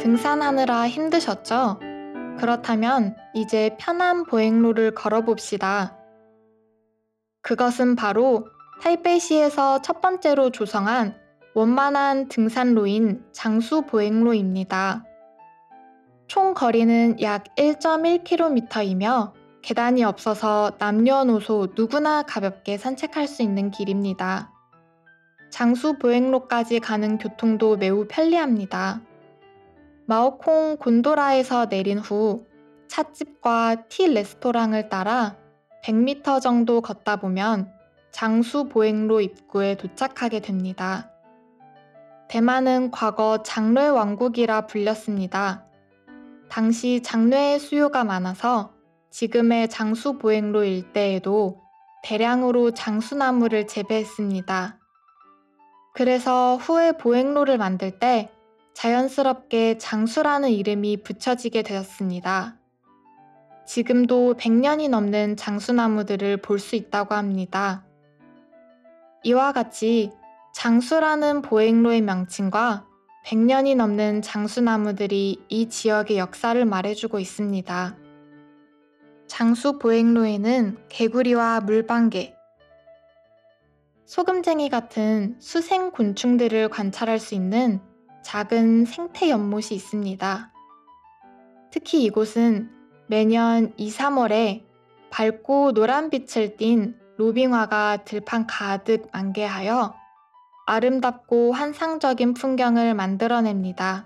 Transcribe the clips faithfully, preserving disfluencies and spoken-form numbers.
등산하느라 힘드셨죠? 그렇다면 이제 편한 보행로를 걸어봅시다. 그것은 바로 타이베이시에서 첫 번째로 조성한 원만한 등산로인 장수 보행로입니다. 총 거리는 약 일 점 일 킬로미터이며 계단이 없어서 남녀노소 누구나 가볍게 산책할 수 있는 길입니다. 장수 보행로까지 가는 교통도 매우 편리합니다. 마오콩 곤도라에서 내린 후 찻집과 티 레스토랑을 따라 백 미터 정도 걷다 보면 장수 보행로 입구에 도착하게 됩니다. 대만은 과거 장뇌 왕국이라 불렸습니다. 당시 장뇌의 수요가 많아서 지금의 장수 보행로 일대에도 대량으로 장수나무를 재배했습니다. 그래서 후에 보행로를 만들 때 자연스럽게 장수라는 이름이 붙여지게 되었습니다. 지금도 백 년이 넘는 장수나무들을 볼 수 있다고 합니다. 이와 같이 장수라는 보행로의 명칭과 백 년이 넘는 장수나무들이 이 지역의 역사를 말해주고 있습니다. 장수 보행로에는 개구리와 물방개, 소금쟁이 같은 수생 곤충들을 관찰할 수 있는 작은 생태 연못이 있습니다. 특히 이곳은 매년 이, 삼월에 밝고 노란빛을 띤 로빙화가 들판 가득 만개하여 아름답고 환상적인 풍경을 만들어냅니다.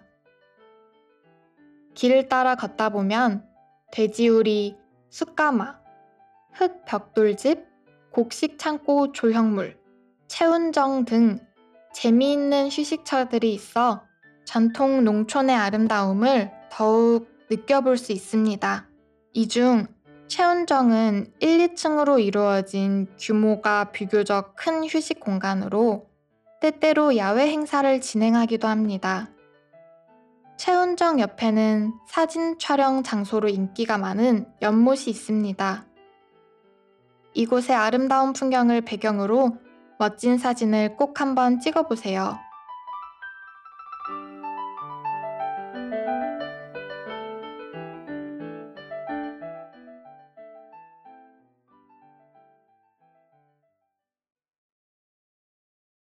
길을 따라 걷다 보면 돼지우리, 숯가마, 흙벽돌집, 곡식창고 조형물, 채운정 등 재미있는 휴식처들이 있어 전통 농촌의 아름다움을 더욱 느껴볼 수 있습니다. 이 중 채운정은 일, 이 층으로 이루어진 규모가 비교적 큰 휴식 공간으로 때때로 야외 행사를 진행하기도 합니다. 채운정 옆에는 사진 촬영 장소로 인기가 많은 연못이 있습니다. 이곳의 아름다운 풍경을 배경으로 멋진 사진을 꼭 한번 찍어보세요.